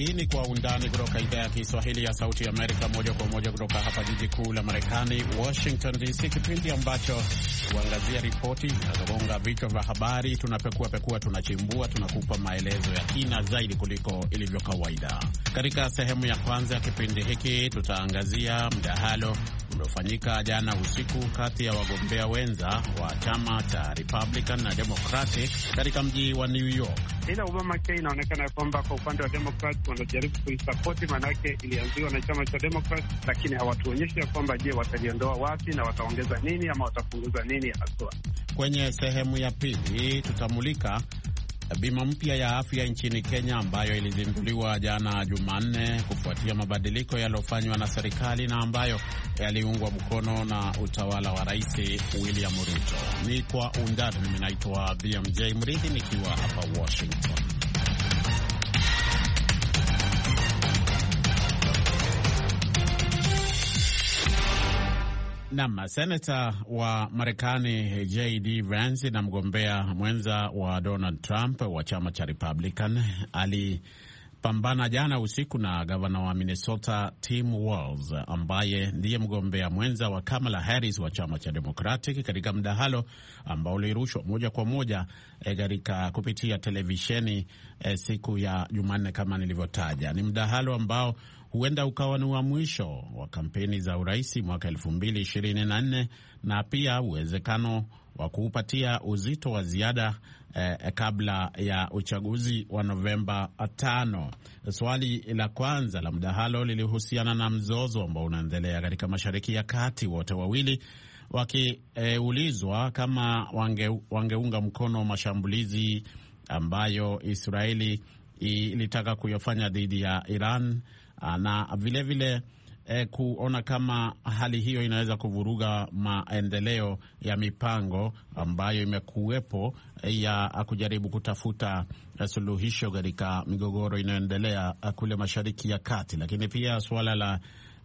Hii ni Kwa Undani kutoka idhaa ya Kiswahili ya Sauti ya Amerika, moja kwa moja kutoka hapa jiji kuu la Marekani, Washington DC, kipindi ambacho huangazia ripoti zinazogonga vichwa vya habari. Tunapekua, tunachimbua, tunakupa maelezo ya kina zaidi kuliko ilivyo kawaida. Katika sehemu ya kwanza ya kipindi hiki tutaangazia mdahalo uliofanyika jana usiku kati ya wagombea wenza wa chama cha Republican na Democratic katika mji wa New York. Ila Obamacare inaonekana kwamba kwa upande wa Democrat wanajaribu kuisapoti, manake ilianziwa na chama cha Democrat, lakini hawatuonyesha kwamba je, wataliondoa wapi na wataongeza nini ama watapunguza nini haswa. Kwenye sehemu ya pili tutamulika bima mpya ya afya nchini Kenya ambayo ilizinduliwa jana Jumanne kufuatia mabadiliko yaliyofanywa na serikali na ambayo yaliungwa mkono na utawala wa Rais William Ruto. Ni Kwa Undani. Mimi naitwa BMJ Mridhi nikiwa hapa Washington. Naam, senata wa Marekani J.D. Vance na mgombea mwenza wa Donald Trump wa chama cha Republican alipambana jana usiku na gavana wa Minnesota Tim Walz ambaye ndiye mgombea mwenza wa Kamala Harris wa chama cha Democratic katika mdahalo ambao ulirushwa moja kwa moja katika kupitia televisheni siku ya Jumanne kama nilivyotaja. Ni mdahalo ambao huenda ukawa ni wa mwisho wa kampeni za urais mwaka 2024 na pia uwezekano wa kuupatia uzito wa ziada kabla ya uchaguzi wa Novemba 5. Swali la kwanza la mdahalo lilihusiana na mzozo ambao unaendelea katika Mashariki ya Kati, wote wawili wakiulizwa kama wangeunga mkono mashambulizi ambayo Israeli ilitaka kuyafanya dhidi ya Iran na vilevile kuona kama hali hiyo inaweza kuvuruga maendeleo ya mipango ambayo imekuwepo ya kujaribu kutafuta suluhisho katika migogoro inayoendelea kule Mashariki ya Kati. Lakini pia suala la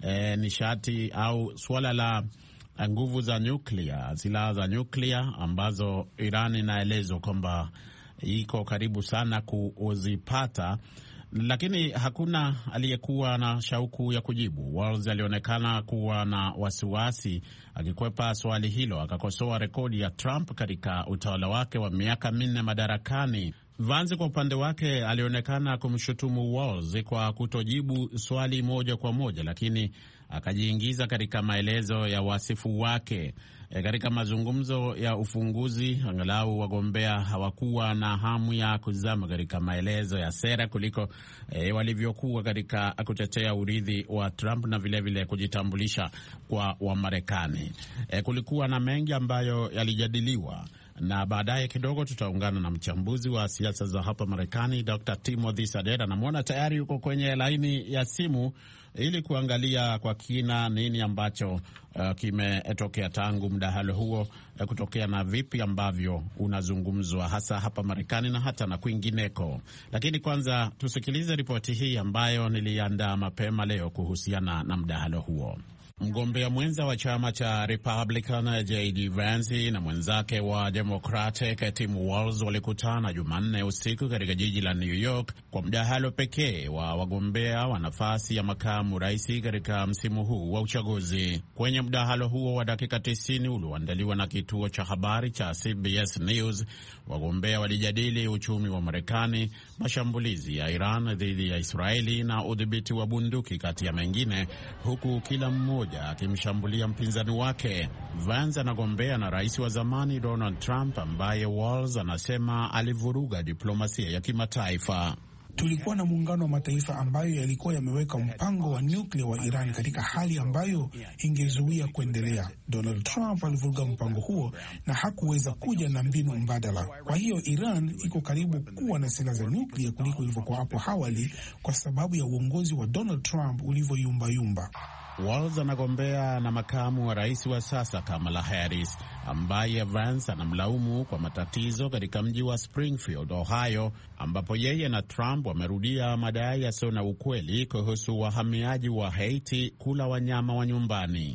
nishati au suala la nguvu za nyuklia, silaha za nyuklia ambazo Iran inaelezwa kwamba iko karibu sana kuzipata, lakini hakuna aliyekuwa na shauku ya kujibu. Walz alionekana kuwa na wasiwasi akikwepa swali hilo, akakosoa rekodi ya Trump katika utawala wake wa miaka 4 madarakani. Vance kwa upande wake alionekana kumshutumu Walz kwa kutojibu swali moja kwa moja, lakini akajiingiza katika maelezo ya wasifu wake. Katika mazungumzo ya ufunguzi, angalau wagombea hawakuwa na hamu ya kuzama katika maelezo ya sera kuliko walivyokuwa katika kutetea urithi wa Trump na vilevile kujitambulisha kwa Wamarekani. Kulikuwa na mengi ambayo yalijadiliwa, na baadaye kidogo tutaungana na mchambuzi wa siasa za hapa Marekani Dr. Timothy Sadera. Namwona tayari yuko kwenye laini ya simu ili kuangalia kwa kina nini ambacho kimetokea tangu mdahalo huo kutokea na vipi ambavyo unazungumzwa hasa hapa Marekani na hata na kwingineko. Lakini kwanza tusikilize ripoti hii ambayo niliandaa mapema leo kuhusiana na mdahalo huo. Mgombea mwenza wa chama cha Republican J.D. Vance na mwenzake wa Democratic Tim Walz walikutana Jumanne usiku katika jiji la New York kwa mdahalo pekee wa wagombea wa nafasi ya makamu rais katika msimu huu wa uchaguzi. Kwenye mdahalo huo wa dakika 90 ulioandaliwa na kituo cha habari cha CBS News, wagombea walijadili uchumi wa Marekani, mashambulizi ya Iran dhidi ya Israeli na udhibiti wa bunduki kati ya mengine, huku kila mmoja akimshambulia mpinzani wake. Vance anagombea na rais wa zamani Donald Trump ambaye Walz anasema alivuruga diplomasia ya kimataifa. Tulikuwa na muungano wa mataifa ambayo yalikuwa yameweka mpango wa nyuklia wa Iran katika hali ambayo ingezuia kuendelea. Donald Trump alivuruga mpango huo na hakuweza kuja na mbinu mbadala. Kwa hiyo Iran iko karibu kuwa na silaha za nyuklia kuliko ilivyokuwa hapo awali kwa sababu ya uongozi wa Donald Trump ulivyoyumbayumba. Walz anagombea na makamu wa rais wa sasa Kamala Harris ambaye Vance anamlaumu kwa matatizo katika mji wa Springfield, Ohio, ambapo yeye na Trump wamerudia madai yasiyo na ukweli kuhusu wahamiaji wa Haiti kula wanyama wa nyumbani.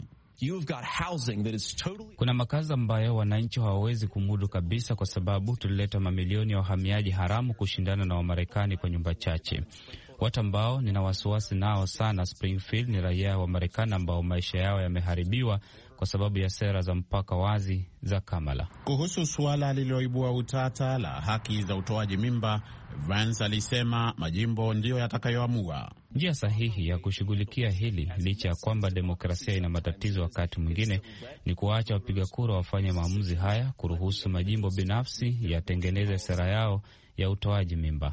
Kuna makazi ambayo wananchi hawawezi kumudu kabisa kwa sababu tulileta mamilioni ya wahamiaji haramu kushindana na Wamarekani kwa nyumba chache. Watu ambao nina wasiwasi nao sana Springfield ni raia wa Marekani ambao maisha yao yameharibiwa kwa sababu ya sera za mpaka wazi za Kamala. Kuhusu suala lililoibua utata la haki za utoaji mimba, Vance alisema majimbo ndiyo yatakayoamua njia sahihi ya kushughulikia hili. Licha ya kwamba demokrasia ina matatizo wakati mwingine, ni kuacha wapiga kura wafanye maamuzi haya, kuruhusu majimbo binafsi yatengeneze sera yao ya utoaji mimba.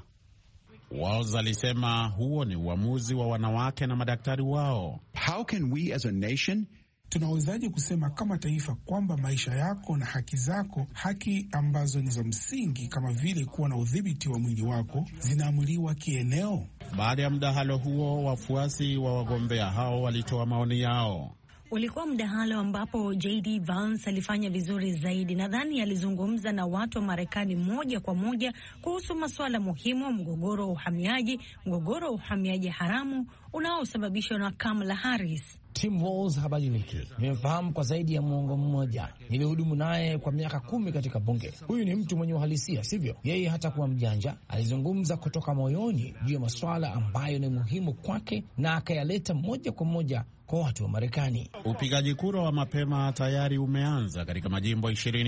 Walz alisema huo ni uamuzi wa wanawake na madaktari wao. How can we as a nation, tunawezaje kusema kama taifa kwamba maisha yako na haki zako, haki ambazo ni za msingi kama vile kuwa na udhibiti wa mwili wako, zinaamuliwa kieneo? Baada ya mdahalo huo, wafuasi wa wagombea hao walitoa maoni yao. Ulikuwa mdahalo ambapo JD Vance alifanya vizuri zaidi. Nadhani alizungumza na watu wa Marekani moja kwa moja kuhusu masuala muhimu, mgogoro wa uhamiaji haramu unaosababishwa na Kamala Harris. Tim Walz habadiliki. Nimemfahamu kwa zaidi ya muongo mmoja. Nilihudumu naye kwa miaka 10 katika bunge. Huyu ni mtu mwenye uhalisia, sivyo? Yeye hata kuwa mjanja, alizungumza kutoka moyoni juu ya masuala ambayo ni muhimu kwake na akayaleta moja kwa moja kwa watu wa Marekani. Upigaji kura wa mapema tayari umeanza katika majimbo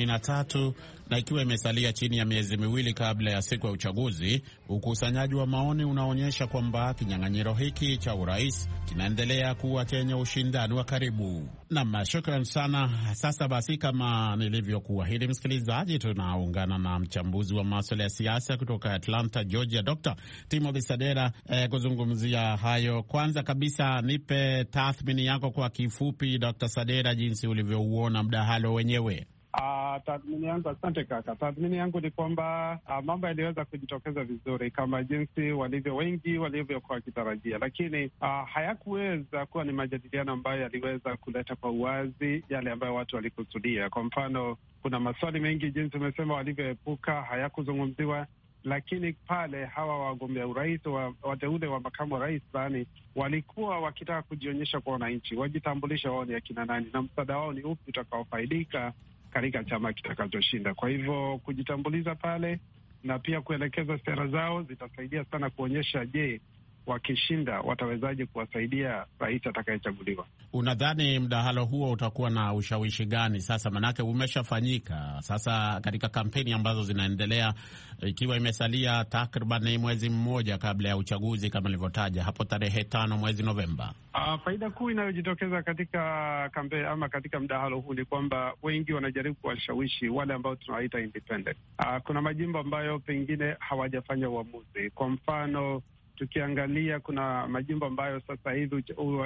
23 na ikiwa imesalia chini ya miezi miwili kabla ya siku ya uchaguzi, ukusanyaji wa maoni unaonyesha kwamba kinyang'anyiro hiki cha urais kinaendelea kuwa chenye ushindani wa karibu. Naam, shukran sana. Sasa basi, kama nilivyokuahidi, msikilizaji, tunaungana na mchambuzi wa masuala ya siasa kutoka Atlanta, Georgia, Dr. Timothy Sadera kuzungumzia hayo. Kwanza kabisa, nipe tathmini yako kwa kifupi, Dr. Sadera, jinsi ulivyouona mdahalo wenyewe. Tathmini yangu, asante kaka. Tathmini yangu ni kwamba mambo yaliweza kujitokeza vizuri kama jinsi wengi walivyokuwa wakitarajia, lakini hayakuweza kuwa ni majadiliano ambayo yaliweza kuleta kwa uwazi yale ambayo watu walikusudia. Kwa mfano, kuna maswali mengi jinsi umesema walivyoepuka hayakuzungumziwa, lakini pale hawa wagombea urais, wateule wa makamu wa rais walikuwa wakitaka kujionyesha kwa wananchi, wajitambulisha wao ni akina nani na msaada wao ni upi utakaofaidika katika chama kitakachoshinda. Kwa hivyo kujitambuliza pale na pia kuelekeza sera zao zitasaidia sana kuonyesha, je, wakishinda watawezaje kuwasaidia rais atakayechaguliwa. Unadhani mdahalo huo utakuwa na ushawishi gani sasa? Manake umeshafanyika sasa katika kampeni ambazo zinaendelea, ikiwa imesalia takriban mwezi mmoja kabla ya uchaguzi kama nilivyotaja hapo tarehe 5 mwezi Novemba. Faida kuu inayojitokeza katika kampeni ama katika mdahalo huu ni kwamba wengi wanajaribu kuwashawishi wale ambao tunawaita independent. Kuna majimbo ambayo pengine hawajafanya uamuzi. Kwa mfano, tukiangalia kuna majimbo ambayo sasa hivi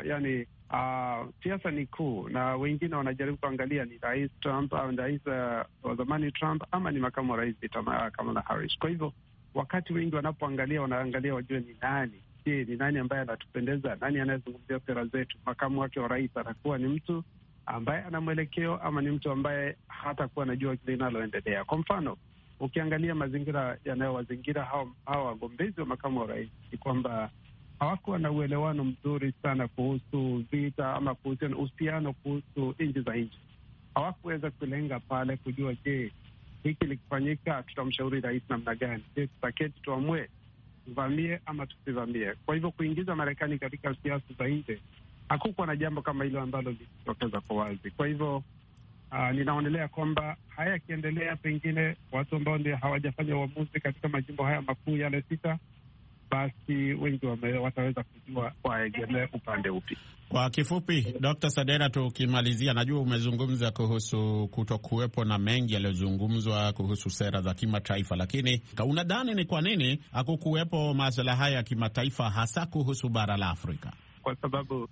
siasa ni kuu, na wengine wanajaribu kuangalia ni Rais Trump au rais wa zamani Trump ama ni makamu wa rais Kamala Harris. Kwa hivyo wakati wengi wanapoangalia, wanaangalia wajue ni nani. Je, ni nani ambaye anatupendeza? Nani anayezungumzia sera zetu? Makamu wake wa rais atakuwa ni mtu ambaye ana mwelekeo ama ni mtu ambaye hatakuwa anajua kile linaloendelea? Kwa mfano, ukiangalia mazingira yanayowazingira hawa wagombezi wa makamu wa rais ni kwamba hawakuwa na uelewano mzuri sana kuhusu vita ama kuhusu uhusiano kuhusu nchi za nchi. Hawakuweza kulenga pale kujua, je, hiki likifanyika tutamshauri rais namna gani? Je, tutaketi tuamue tuvamie ama tusivamie? Kwa hivyo kuingiza Marekani katika siasa za nje, hakukuwa na jambo kama hilo ambalo lilijitokeza kwa wazi. Kwa hivyo ninaonelea kwamba haya yakiendelea, pengine watu ambao ndio hawajafanya uamuzi katika majimbo haya makuu yale 6, basi wengi wataweza kujua waegemee upande upi. Kwa kifupi, Dr. Sadera, tukimalizia, najua umezungumza kuhusu kutokuwepo na mengi yaliyozungumzwa kuhusu sera za kimataifa, lakini unadhani ni kwa nini hakukuwepo masuala haya ya kimataifa hasa kuhusu bara la Afrika? Kwa sababu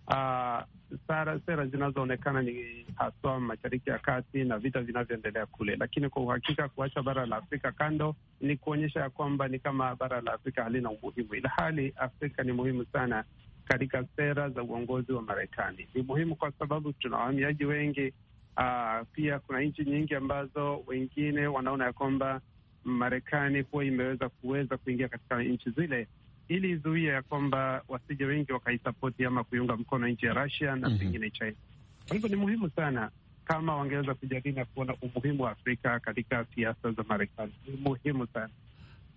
sera zinazoonekana ni haswa Mashariki ya Kati na vita vinavyoendelea kule, lakini kwa uhakika kuacha bara la Afrika kando ni kuonyesha ya kwamba ni kama bara la Afrika halina umuhimu, ila hali Afrika ni muhimu sana katika sera za uongozi wa Marekani. Ni muhimu kwa sababu tuna wahamiaji wengi. Pia kuna nchi nyingi ambazo wengine wanaona ya kwamba Marekani kuwa imeweza kuingia katika nchi zile ili izuia ya kwamba wasije wengi wakaisapoti ama kuiunga mkono nchi ya Russia na pengine China. Kwa hivyo ni muhimu sana kama wangeweza kujadili na kuona umuhimu wa Afrika katika siasa za Marekani. Ni muhimu sana.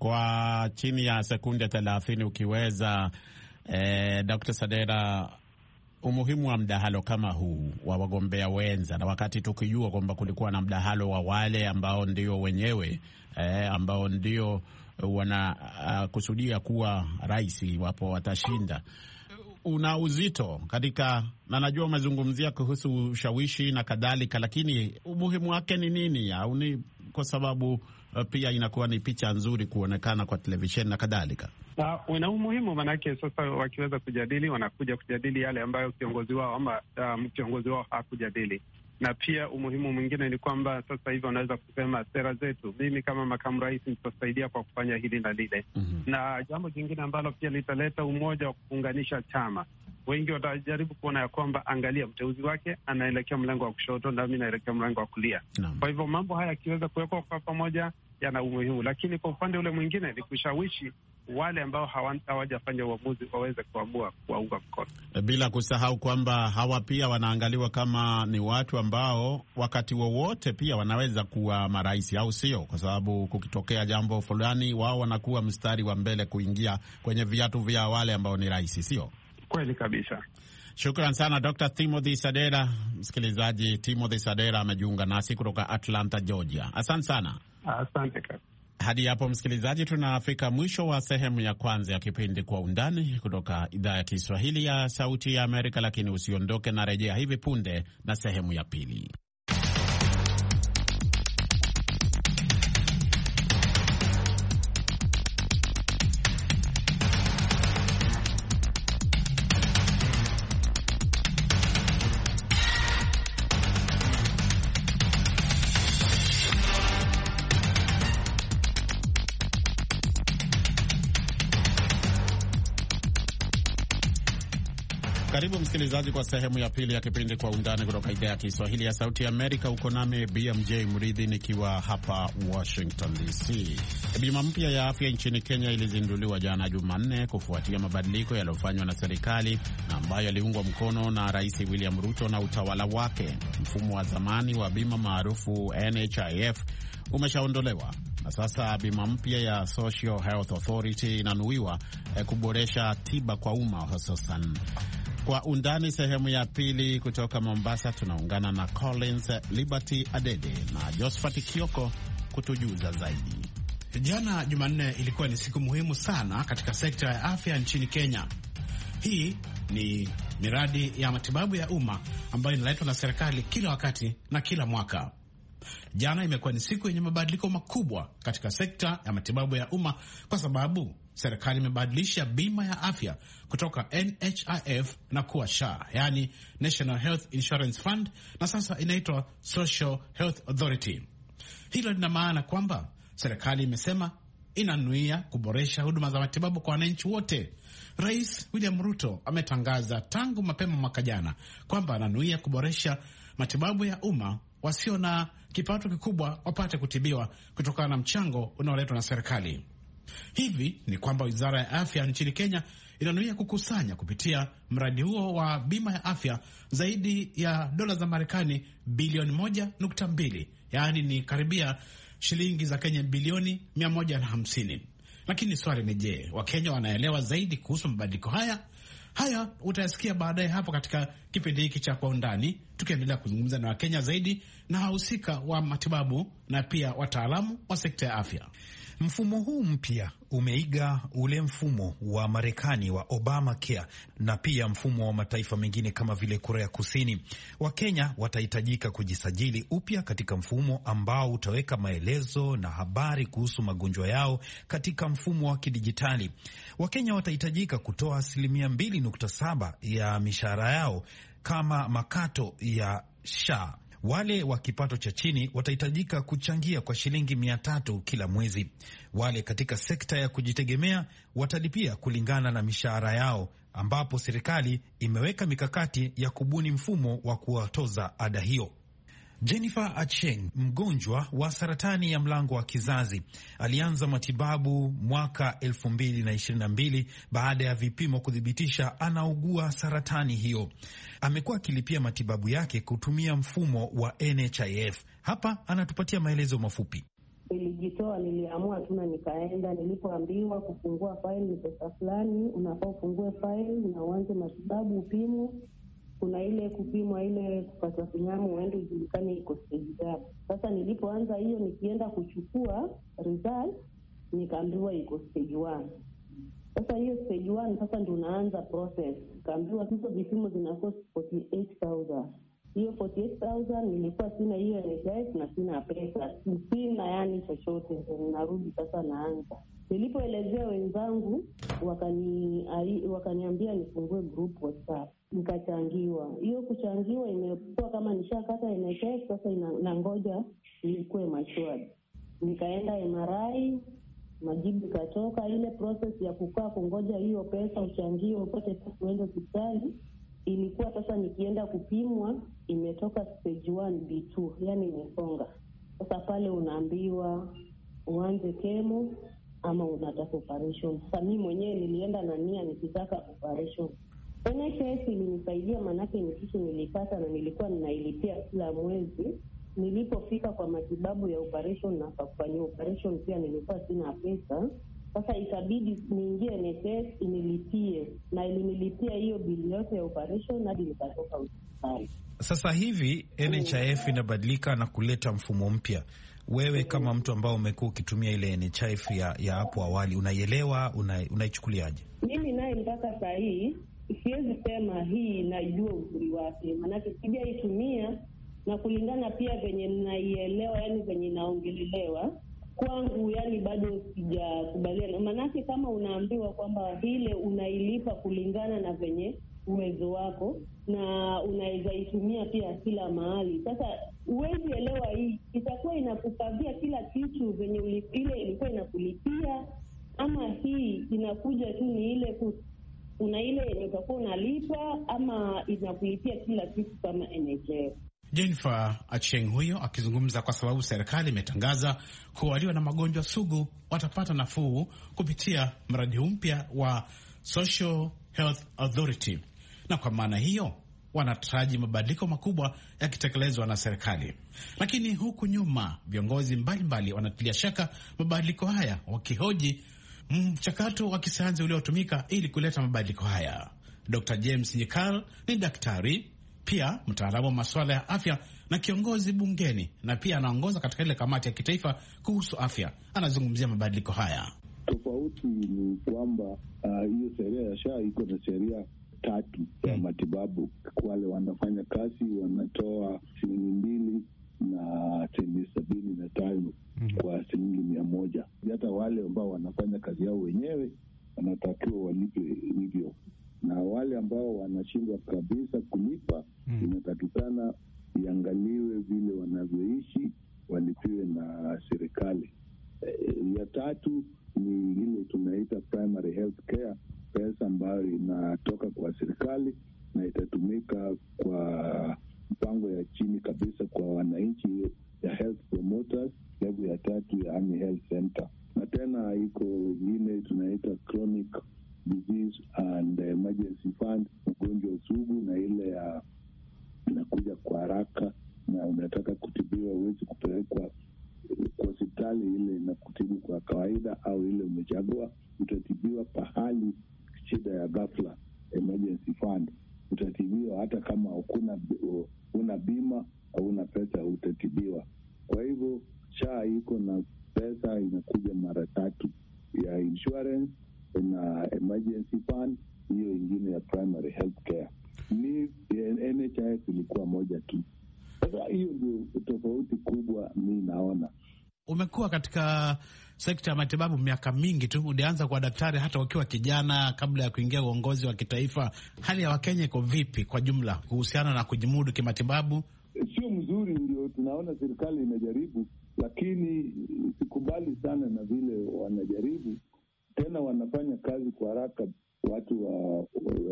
kwa chini ya sekunde 30 ukiweza, Dr. Sadera, umuhimu wa mdahalo kama huu wa wagombea wenza, na wakati tukijua kwamba kulikuwa na mdahalo wa wale ambao ndio wenyewe ambao ndio wanakusudia kuwa rais iwapo watashinda, una uzito katika, na najua umezungumzia kuhusu ushawishi na kadhalika, lakini umuhimu wake ni nini? Au ni kwa sababu pia inakuwa ni picha nzuri kuonekana kwa televisheni na kadhalika? Una umuhimu, manake sasa wakiweza kujadili, wanakuja kujadili yale ambayo kiongozi wao ama kiongozi wao hakujadili. Na pia umuhimu mwingine ni kwamba sasa hivi wanaweza kusema sera zetu, mimi kama makamu rais nitasaidia kwa kufanya hili na lile. Na jambo jingine ambalo pia litaleta umoja wa kuunganisha chama. Wengi watajaribu kuona ya kwamba angalia, mteuzi wake anaelekea mlengo wa kushoto na mimi naelekea mlengo wa kulia. Kwa hivyo mambo haya yakiweza kuwekwa kwa pamoja yana umuhimu, lakini kwa upande ule mwingine ni kushawishi wale ambao hawajafanya uamuzi waweze kuamua kuwaunga mkono. Bila kusahau kwamba hawa pia wanaangaliwa kama ni watu ambao wakati wowote pia wanaweza kuwa marais, au sio? Kwa sababu kukitokea jambo fulani, wao wanakuwa mstari wa mbele kuingia kwenye viatu vya wale ambao ni rais, sio? Kweli kabisa. Shukran sana Dr. Timothy Sadera. Msikilizaji, Timothy Sadera amejiunga nasi kutoka Atlanta, Georgia. Asante sana. Asante kaka. Hadi hapo msikilizaji, tunafika mwisho wa sehemu ya kwanza ya kipindi Kwa Undani kutoka idhaa ya Kiswahili ya Sauti ya Amerika, lakini usiondoke, na rejea hivi punde na sehemu ya pili. Karibu msikilizaji kwa sehemu ya pili ya kipindi Kwa Undani kutoka idhaa ya Kiswahili ya Sauti ya Amerika. Uko nami BMJ Mridhi nikiwa hapa Washington DC. Bima mpya ya afya nchini Kenya ilizinduliwa jana Jumanne kufuatia mabadiliko yaliyofanywa na serikali na ambayo yaliungwa mkono na Rais William Ruto na utawala wake. Mfumo wa zamani wa bima maarufu NHIF umeshaondolewa na sasa bima mpya ya Social Health Authority inanuiwa kuboresha tiba kwa umma hususan. Kwa Undani sehemu ya pili kutoka Mombasa, tunaungana na Collins Liberty Adede na Josephat Kioko kutujuza zaidi. Jana Jumanne ilikuwa ni siku muhimu sana katika sekta ya afya nchini Kenya. Hii ni miradi ya matibabu ya umma ambayo inaletwa na serikali kila wakati na kila mwaka. Jana imekuwa ni siku yenye mabadiliko makubwa katika sekta ya matibabu ya umma kwa sababu serikali imebadilisha bima ya afya kutoka NHIF na kuwa SHA, yani National Health Insurance Fund, na sasa inaitwa Social Health Authority. Hilo lina maana kwamba serikali imesema inanuia kuboresha huduma za matibabu kwa wananchi wote. Rais William Ruto ametangaza tangu mapema mwaka jana kwamba ananuia kuboresha matibabu ya umma, wasio na kipato kikubwa wapate kutibiwa kutokana na mchango unaoletwa na serikali. Hivi ni kwamba Wizara ya Afya nchini Kenya inanuia kukusanya kupitia mradi huo wa bima ya afya zaidi ya dola za Marekani bilioni 1.2, yaani ni karibia shilingi za Kenya bilioni 150. Lakini swali ni je, Wakenya wanaelewa zaidi kuhusu mabadiliko haya? Haya utayasikia baadaye hapo katika kipindi hiki cha Kwa Undani, tukiendelea kuzungumza na Wakenya zaidi na wahusika wa matibabu na pia wataalamu wa sekta ya afya. Mfumo huu mpya umeiga ule mfumo wa Marekani wa Obamacare na pia mfumo wa mataifa mengine kama vile Korea Kusini. Wakenya watahitajika kujisajili upya katika mfumo ambao utaweka maelezo na habari kuhusu magonjwa yao katika mfumo wa kidijitali. Wakenya watahitajika kutoa 2.7% ya mishahara yao kama makato ya SHA. Wale wa kipato cha chini watahitajika kuchangia kwa shilingi 300 kila mwezi. Wale katika sekta ya kujitegemea watalipia kulingana na mishahara yao, ambapo serikali imeweka mikakati ya kubuni mfumo wa kuwatoza ada hiyo. Jennifer Acheng, mgonjwa wa saratani ya mlango wa kizazi, alianza matibabu mwaka 2022 baada ya vipimo kuthibitisha anaugua saratani hiyo. Amekuwa akilipia matibabu yake kutumia mfumo wa NHIF. Hapa anatupatia maelezo mafupi. nilijitoa, niliamua tu na nikaenda. Nilipoambiwa kufungua file ni pesa fulani, unafaa ufungue file na uanze matibabu, upimwe. Kuna ile kupimwa, ile kupata kinyamu, uende ujulikane iko stage gani. Sasa nilipoanza hiyo, nikienda kuchukua result, nikaambiwa iko stage 1. Sasa hiyo stage 1 sasa ndio unaanza process. Nikaambiwa hizo vipimo zina cost 48,000. Hiyo 48,000 nilikuwa sina hiyo NHIF na sina pesa. Sina yani chochote, ninarudi sasa naanza. Nilipoelezea wenzangu, wakaniambia nifungue group WhatsApp. Nikachangiwa. Hiyo kuchangiwa imekuwa kama nishakata NHIF, sasa inangoja nikuwe matured. Nikaenda MRI, majibu katoka. Ile process ya kukaa kungoja hiyo pesa uchangiwe upate pesa uende hospitali ilikuwa sasa nikienda kupimwa imetoka stage 1B2, yani imesonga. Sasa pale unaambiwa uanze chemo ama unataka operation. Sasa mimi mwenyewe nilienda na nia nikitaka operation. NHS ilinisaidia, manake nikishi nilipata na nilikuwa ninailipia kila mwezi. Nilipofika kwa matibabu ya operation na kufanyia operation pia nilikuwa sina pesa. Sasa ikabidi niingie NHS inilipie, na ilinilipia hiyo bili yote ya operation hadi nikatoka hospitali. Sasa hivi NHIF inabadilika na kuleta mfumo mpya. Wewe kama mtu ambao umekuwa ukitumia ile NHIF ya hapo awali, unaielewa, unaichukuliaje? Mimi naye mpaka saa hii siwezi sema hii najua uzuri wake, maanake sijaitumia, na kulingana pia venye ninaielewa, yani venye inaongelelewa kwangu, yani bado sijakubaliana. Maanake kama unaambiwa kwamba ile unailipa kulingana na venye uwezo wako na unaweza itumia pia kila mahali. Sasa uwezi elewa hii itakuwa inakukavia kila kitu venye ile ilikuwa inakulipia, ama hii inakuja tu ni ile una ile yenye utakuwa unalipa, ama inakulipia kila kitu kama NHF. Jennifer Achieng huyo akizungumza kwa sababu serikali imetangaza kuwa walio na magonjwa sugu watapata nafuu kupitia mradi mpya wa Social Health Authority, na kwa maana hiyo wanataraji mabadiliko makubwa yakitekelezwa na serikali. Lakini huku nyuma viongozi mbalimbali wanatilia shaka mabadiliko haya, wakihoji mchakato wa kisayansi uliotumika ili kuleta mabadiliko haya. Dr. James Nyikal ni daktari, pia mtaalamu wa masuala ya afya na kiongozi bungeni, na pia anaongoza katika ile kamati ya kitaifa kuhusu afya. Anazungumzia mabadiliko haya. Tofauti ni kwamba hiyo sheria ya SHA iko na sheria 3 ya matibabu. Wale wanafanya kazi wanatoa $2 na $75 kwa $100. Hata wale ambao wanafanya kazi yao wenyewe wanatakiwa walipe hivyo, na wale ambao wanashindwa kabisa kulipa inatakikana iangaliwe vile wanavyoishi, walipiwe na serikali. Ya 3 ni ile tunaita primary health care, pesa ambayo inatoka kwa serikali na itatumika kwa mpango ya chini kabisa kwa wananchi ya health promoters, level ya 3 ya Army Health Center. Na tena iko ile tunaita chronic disease and emergency fund, ugonjwa sugu, na ile ya inakuja kwa haraka na unataka kutibiwa uwezi kupelekwa kwa hospitali ile na kutibu kwa kawaida, au ile umechagua utatibiwa pahali shida ya ghafla, emergency fund, utatibiwa hata kama una bima au una pesa utatibiwa. Kwa hivyo SHA iko na pesa inakuja mara 3 ya insurance na emergency fund, hiyo ingine ya primary health care. Ni NHIF ilikuwa moja tu. Sasa hiyo ndio tofauti kubwa mimi naona. Umekuwa katika sekta ya matibabu miaka mingi tu, ulianza kwa daktari hata ukiwa kijana kabla ya kuingia uongozi wa kitaifa. Hali ya Wakenya iko vipi kwa jumla kuhusiana na kujimudu kimatibabu? Sio mzuri, ndio tunaona serikali inajaribu, lakini sikubali sana na vile wanajaribu. Tena wanafanya kazi kwa haraka, watu wa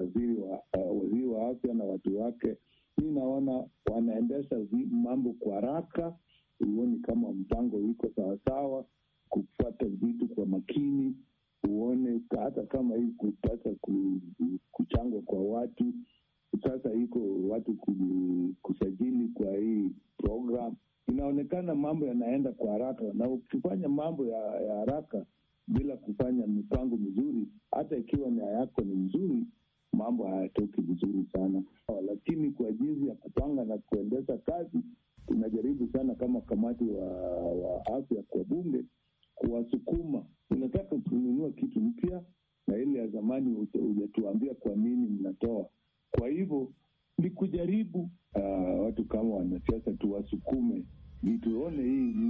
waziri wa afya na watu wake. Mimi naona wanaendesha mambo kwa haraka, uone kama mpango iko sawasawa, kufuata vitu kwa makini, uone hata kama hii kupata kuchangwa kwa watu. Sasa iko watu kusajili kwa hii program, inaonekana mambo yanaenda kwa haraka, na ukifanya mambo ya haraka bila kufanya mipango mizuri, hata ikiwa nia yako ni mzuri, mambo hayatoki vizuri sana. Lakini kwa jinsi ya kupanga na kuendesha kazi, tunajaribu sana kama kamati wa afya kwa bunge kuwasukuma. Unataka kununua kitu mpya na ile ya zamani hujatuambia kwa nini mnatoa. Kwa hivyo ni kujaribu watu kama wanasiasa tuwasukume, tuone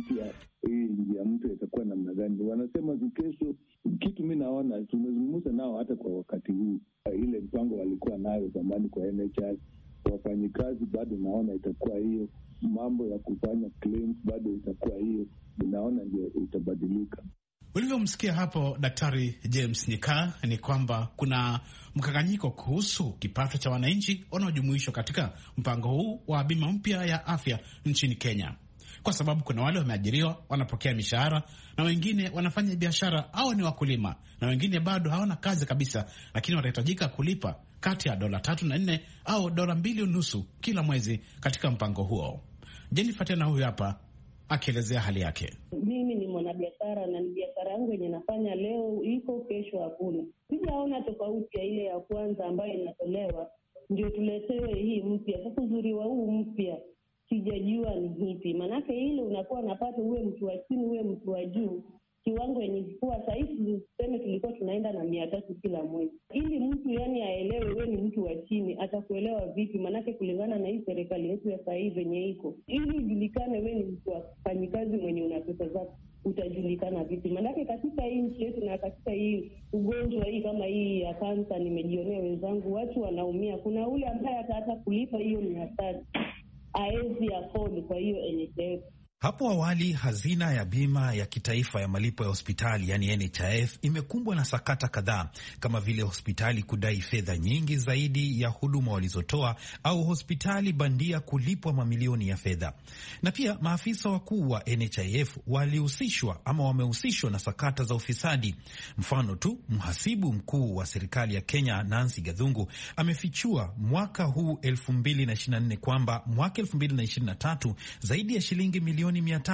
hii njia mpya itakuwa namna gani. Wanasema kesho, kitu mi naona tumezungumza nao hata kwa wakati huu, ile mpango walikuwa nayo zamani kwa NHI, wafanyikazi bado naona itakuwa hiyo, mambo ya kufanya claims bado itakuwa hiyo, ninaona ndio itabadilika. Ulivyomsikia hapo Daktari James Nyikal ni kwamba kuna mkanganyiko kuhusu kipato cha wananchi wanaojumuishwa katika mpango huu wa bima mpya ya afya nchini Kenya, kwa sababu kuna wale wameajiriwa wanapokea mishahara, na wengine wanafanya biashara au ni wakulima, na wengine bado hawana kazi kabisa, lakini watahitajika kulipa kati ya $3 na $4 au $2.5 kila mwezi katika mpango huo. Jennifer tena huyu hapa akielezea hali yake. Mimi ni mwanabiashara na ni biashara yangu yenye nafanya leo iko, kesho hakuna. Sijaona tofauti ya ile ya kwanza ambayo inatolewa ndio tuletewe hii mpya. Sasa uzuri wa huu mpya sijajua ni hipi, manake ile unakuwa napata uwe mtu wa chini uwe mtu wa juu, kiwango yenye kuwa sahihi. Tuseme tulikuwa tunaenda na 300 kila mwezi, ili mtu yani aelewe wewe ni mtu wa chini, atakuelewa vipi? Manake kulingana na hii serikali yetu ya sasa hivi yenye iko, ili ujulikane wewe ni mtu wa fanyikazi mwenye una pesa zako, utajulikana vipi? Manake katika hii nchi yetu na katika hii ugonjwa hii kama hii ya kansa, nimejionea wenzangu watu wanaumia. Kuna ule ambaye hata kulipa hiyo 300 haezi afford kwa hiyo NHIF. Hapo awali hazina ya bima ya kitaifa ya malipo ya hospitali yani NHIF imekumbwa na sakata kadhaa, kama vile hospitali kudai fedha nyingi zaidi ya huduma walizotoa au hospitali bandia kulipwa mamilioni ya fedha. Na pia maafisa wakuu wa NHIF walihusishwa ama wamehusishwa na sakata za ufisadi. Mfano tu, mhasibu mkuu wa serikali ya Kenya Nancy Gathungu amefichua mwaka huu 2024 kwamba mwaka 2023 zaidi ya shilingi milioni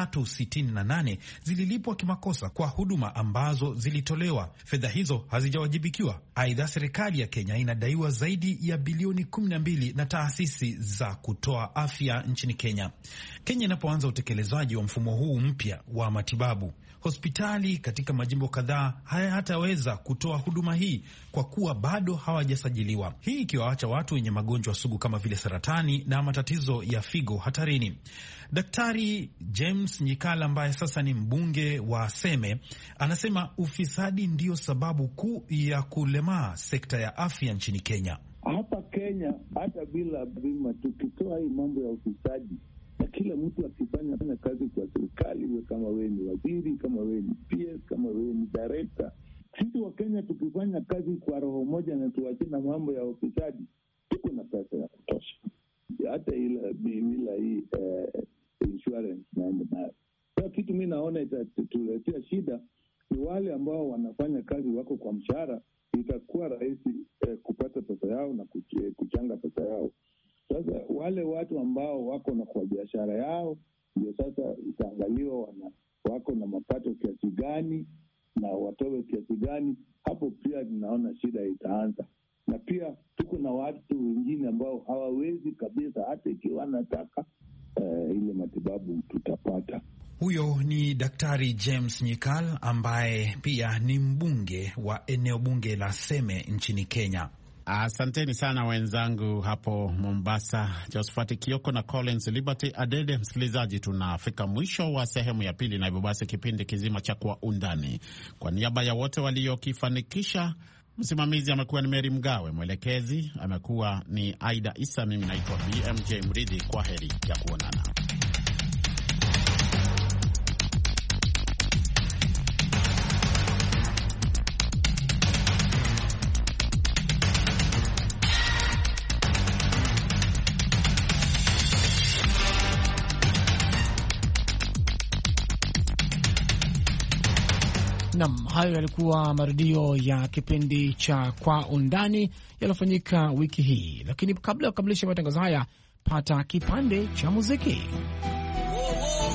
368 zililipwa kimakosa kwa huduma ambazo zilitolewa. Fedha hizo hazijawajibikiwa. Aidha, serikali ya Kenya inadaiwa zaidi ya bilioni 12 na taasisi za kutoa afya nchini Kenya. Kenya inapoanza utekelezaji wa mfumo huu mpya wa matibabu, hospitali katika majimbo kadhaa hayataweza kutoa huduma hii kwa kuwa bado hawajasajiliwa. Hii ikiwaacha watu wenye magonjwa sugu kama vile saratani na matatizo ya figo hatarini. Daktari James Nyikal ambaye sasa ni mbunge wa Seme anasema ufisadi ndiyo sababu kuu ya kulemaa sekta ya afya nchini Kenya. Hapa Kenya hata bila bima, tukitoa hii mambo ya ufisadi na kila mtu akifanya kazi kwa serikali, kama wewe ni waziri, kama wewe ni PS, kama wewe ni director, sisi wa Kenya tukifanya kazi kwa roho moja na tuachane na mambo ya ufisadi, tuko na pesa ya kutosha. Hata bila hii insurance nayo. Sasa kitu mimi naona itatuletea shida ni wale ambao wanafanya kazi wako kwa mshahara, itakuwa rahisi kupata pesa yao na kuchanga pesa yao. Sasa wale watu ambao wako na kwa biashara yao ndio sasa itaangaliwa wako na mapato kiasi gani na watoe kiasi gani. Hapo pia ninaona shida itaanza. Na pia tuko na watu wengine ambao hawawezi kabisa, hata ikiwa wanataka ile matibabu tutapata. Huyo ni Daktari James Nyikal ambaye pia ni mbunge wa eneo bunge la Seme nchini Kenya. Asanteni sana wenzangu hapo Mombasa, Josephat Kioko na Collins Liberty Adede. Msikilizaji, tunafika mwisho wa sehemu ya pili, na hivyo basi kipindi kizima cha Kwa Undani, kwa niaba ya wote waliokifanikisha, msimamizi amekuwa ni Meri Mgawe, mwelekezi amekuwa ni Aida Isa, mimi naitwa BMJ Mridhi. Kwa heri ya kuonana. Nam, hayo yalikuwa marudio ya kipindi cha Kwa Undani yaliyofanyika wiki hii, lakini kabla ya kukamilisha matangazo haya, pata kipande cha muziki.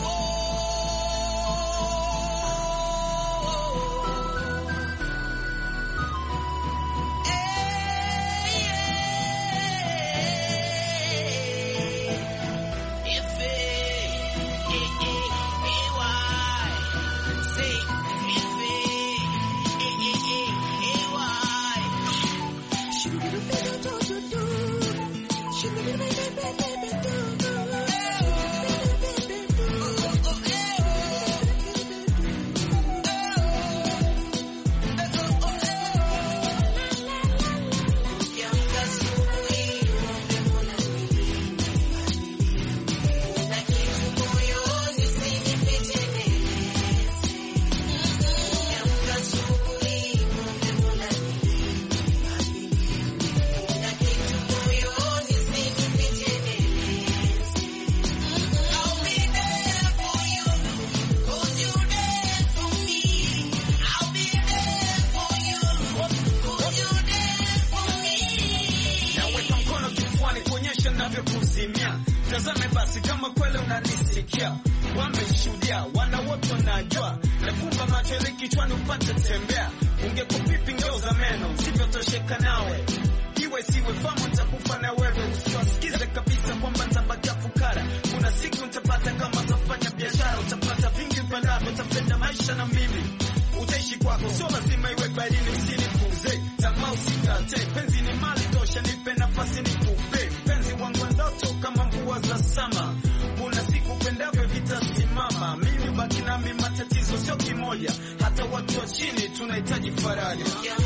Tazame basi kama kweli unanisikia, wameshuhudia, wana wote wanajua, nafumba macho ili kichwani upate tembea. Ungekupipi ngeuza meno, sivyo tosheka nawe. Iwe siwe famu nitakufa na wewe, usiwasikize kabisa kwamba nitabakia fukara. Kuna siku nitapata kama utafanya biashara, utapata vingi upendavyo, utapenda maisha na mimi. Utaishi kwako, sio lazima iwe barini, usinipuuze. Tamaa usikate, penzi ni mali tosha, nipe nafasi nikupe. Penzi wangu ndoto kama mvua za sama, kuna siku pendavyo vitasimama. Mimi baki nami, matatizo sio kimoja, hata watu wa chini tunahitaji faraja.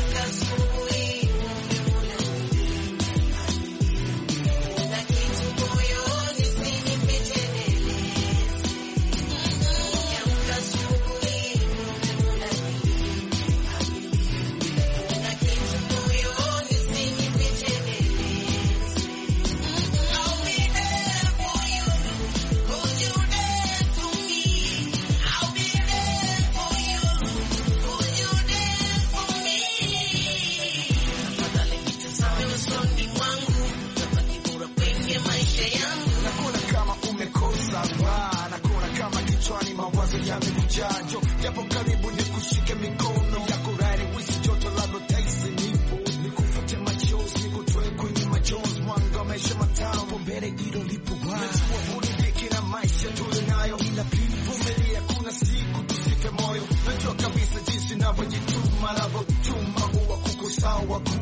Japo japo karibu nikushike mikono yako rari wisi joto lalo taisi nipo nikufute machozi nikutoe kwenye machozi mwanga maisha matamu mbele hilo lipo wazi wafurudiki na maisha tulionayo ila pili vumilia kuna siku tusife moyo najua kabisa jinsi navyojituma navyotuma huwa kukusawa